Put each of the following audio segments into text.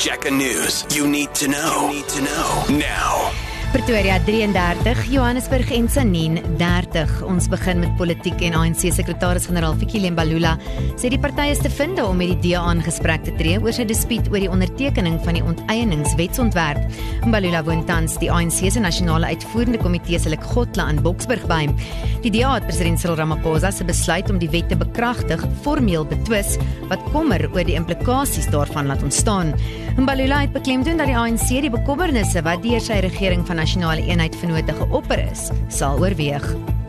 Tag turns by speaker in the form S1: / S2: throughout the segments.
S1: Jacker News. You need to know. Now.
S2: Pretoria 33, Johannesburg en Sanin 30. Ons begin met politiek en ANC-sekretaris-generaal Fikile Mbalula sê die party is te vind om met die DA in gesprek te tree oor sy dispuut oor die ondertekening van die onteieningswetsontwerp. Mbalula woon tans die ANC se nasionale uitvoerende komitee se Lekgotla in Boksburg by. Die DA het president Cyril Ramaphosa se besluit om die wet te bekragtig formeel betwis, wat kommer oor die implikasies daarvan laat ontstaan. Mbalula het beklemtoon dat die ANC die bekommernisse wat deur sy regering van nasionale eenheid vennote geopper is, sal oorweeg.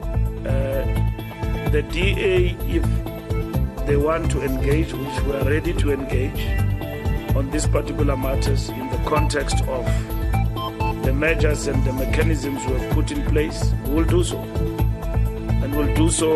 S3: The DA, if they want to engage, which we are ready to engage on these particular matters in the context of the measures and the mechanisms we have put in place, we will do so. And we'll do so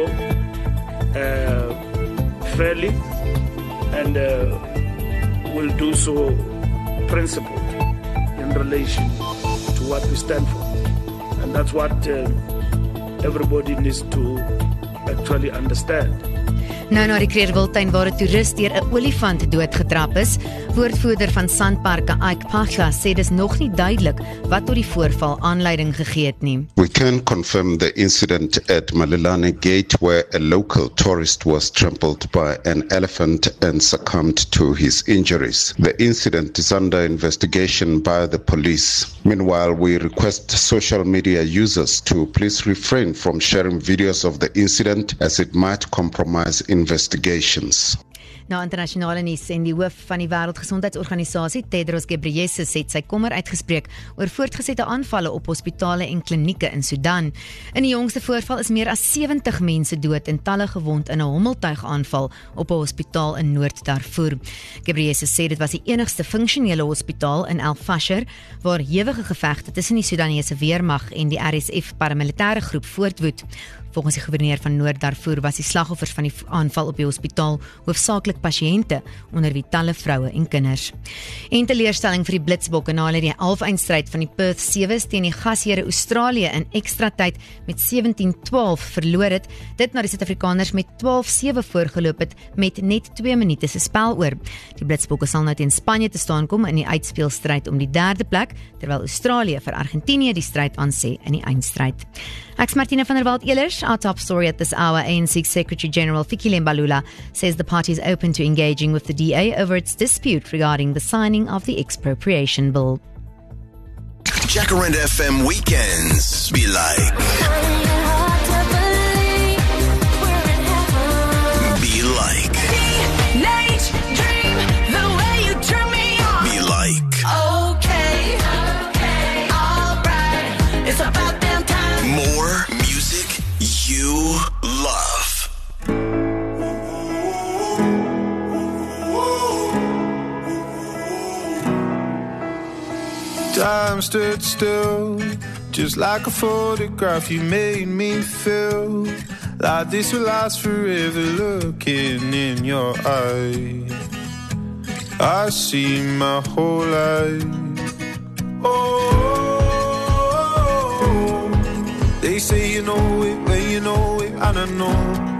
S3: fairly, and we'll do so principled in relation to what we stand for. And that's what everybody needs to actually understand.
S2: Nou na die Kreerwiltuin waar 'n toerist deur 'n olifant doodgetrap is, woordvoerder van Sandparke Ike Pachla sê dis nog nie duidelik wat tot die voorval aanleiding gegee het nie.
S4: We can confirm the incident at Malelane Gate where a local tourist was trampled by an elephant and succumbed to his injuries. The incident is under investigation by the police. Meanwhile, we request social media users to please refrain from sharing videos of the incident as it might compromise investigations.
S2: Na internasionale nuus en die hoof van die Wêreldgesondheidsorganisasie Tedros Ghebreyesus het sy kommer uitgespreek oor voortgesette aanvalle op hospitale en klinieke in Sudan. In die jongste voorval is meer as 70 mense dood en talle gewond in 'n hommeltuigaanval op 'n hospitaal in Noord-Darfur. Ghebreyesus sê dit was die enigste funksionele hospitaal in El Fasher waar hewige gevegte tussen die Sudanese weermag en die RSF paramilitêre groep voortwoed. Volgens die gouverneur van Noord-Darfur was die slagoffers van die aanval op die hospitaal hoofsaaklik pasiënte, onder wie talle vroue en kinders. En teleurstelling vir die Blitsbokke na hulle die halfeindstryd van die Perth Sewes teen die gasheere Australië in ekstra tyd met 17-12 verloor het, dit na die Suid-Afrikaners met 12-7 voorgeloop het met net 2 minute se spel oor. Die Blitsbokke sal nou teen Spanje te staan kom in die uitspeelstryd om die 3de plek, terwyl Australië vir Argentinië die stryd aansê in die eindstryd. Ek's Martina van der Walt-Elers. Our top story at this hour, ANC Secretary General Fikile Mbalula says the party is open to engaging with the DA over its dispute regarding the signing of the expropriation bill.
S1: Jacaranda FM weekends be like. Be like. Teenage dream, the way you turn me on. Be like. Okay, alright. It's about damn time. More music you love.
S5: Time stood still, just like a photograph. You made me feel like this will last forever. Looking in your eyes, I see my whole life. Oh, they say you know it when you know it, and I know